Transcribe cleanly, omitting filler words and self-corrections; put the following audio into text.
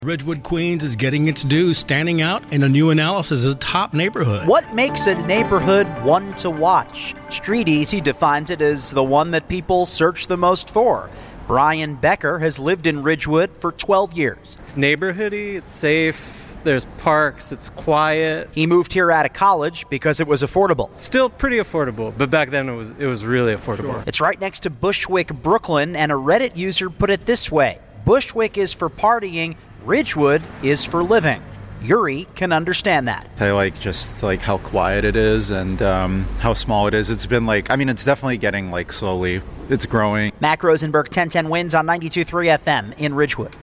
Ridgewood, Queens is getting its due, standing out in a new analysis as a top neighborhood. What makes a neighborhood one to watch? Street Easy defines it as the one that people search the most for. Brian Becker has lived in Ridgewood for 12 years. It's neighborhoody, it's safe, there's parks, it's quiet. He moved here out of college because it was affordable. Still pretty affordable, but back then it was really affordable. Sure. It's right next to Bushwick, Brooklyn, and a Reddit user put it this way: Bushwick is for partying, Ridgewood is for living. Yuri can understand that. I like just like how quiet it is and how small it is. It's been it's definitely getting slowly. It's growing. Mac Rosenberg, 1010 Wins on 92.3 FM in Ridgewood.